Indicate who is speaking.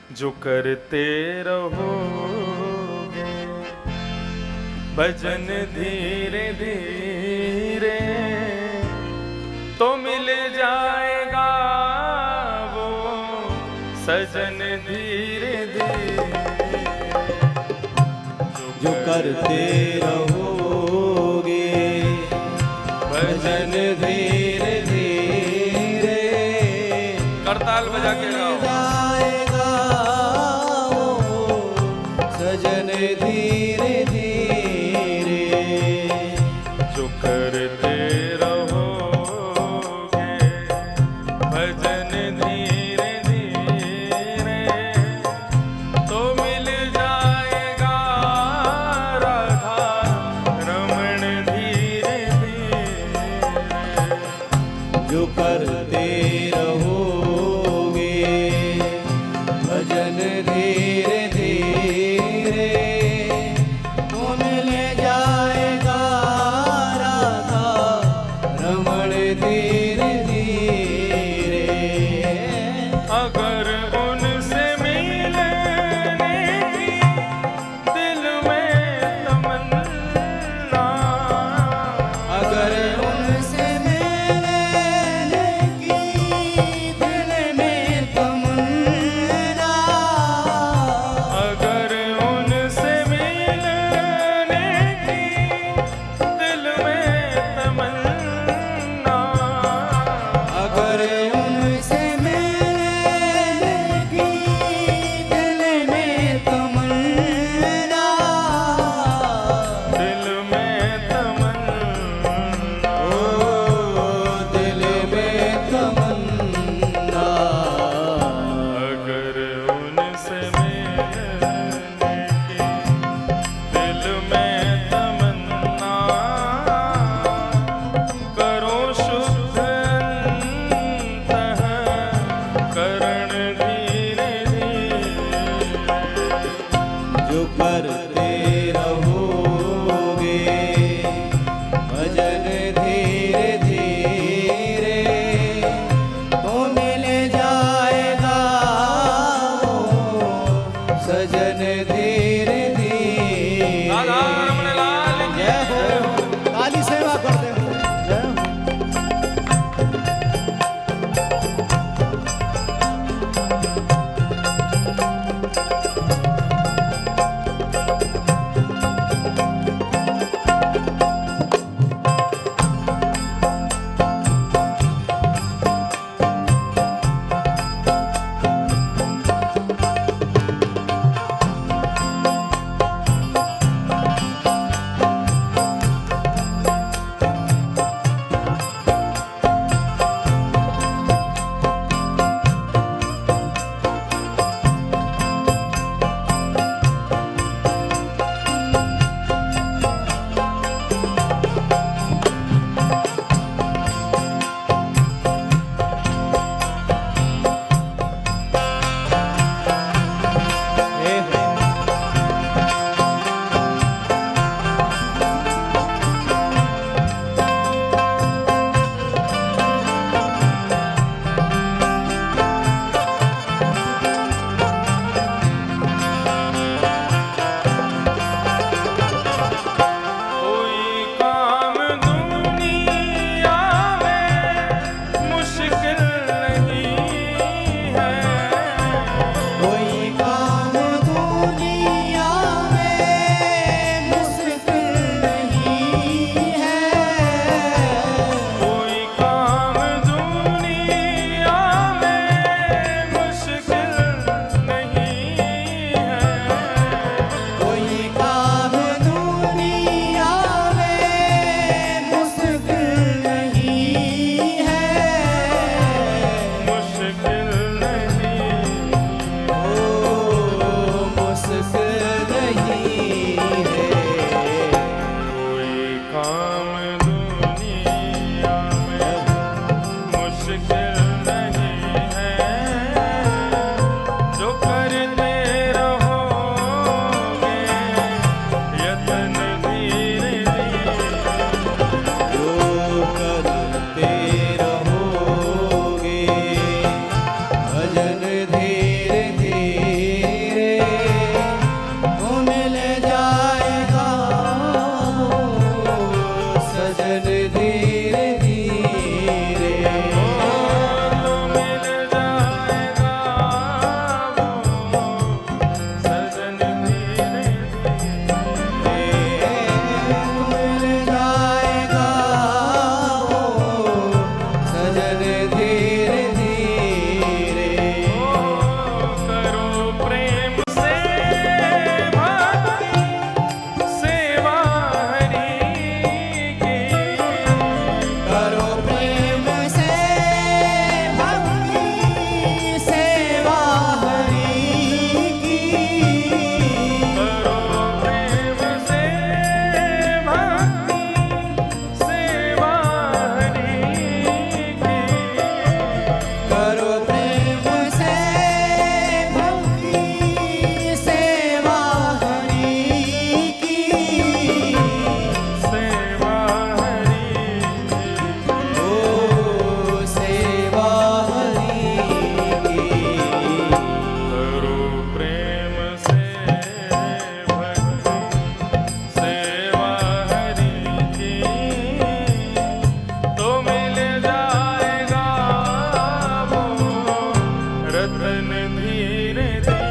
Speaker 1: जो करते रहोगे भजन धीरे धीरे तो मिल जाएगा वो सजन धीरे धीरे।
Speaker 2: जो करते रहोगे भजन धीरे धीरे
Speaker 1: करताल बजा के गाओ।
Speaker 2: जाएगा वो सजन धीरे धीरे।
Speaker 1: जो करते रहोगे भजन धीरे धीरे तो मिल जाएगा राधा रमण धीरे धीरे।
Speaker 2: जो करते रहोगे भजन धीरे धीरे तो मिल जाएगा राधा रमण धीरे धीरे।
Speaker 1: अगर उनसे मिलने की दिल में तमन्ना,
Speaker 2: अगर उनसे मिलने की दिल में तमन्ना,
Speaker 1: अगर उनसे मिलने की दिल में तमन्ना,
Speaker 2: अगर उनसे मिलने की दिल में तमन्ना,
Speaker 1: दिल में तमन्ना,
Speaker 2: ओ दिल में तमन्ना,
Speaker 1: अगर उनसे मिलने की दिल में तमन्ना, करो शुद्ध अंतःकरण धीरे धीरे।
Speaker 2: जो करते रहोगे भजन धीरे धीरे तो मिल जाएगा वो सजन धीरे धीरे।
Speaker 1: राधा रमण लाल की
Speaker 2: जय हो, ताली सेवा करते हो। जय हो।
Speaker 1: धीरे धीरे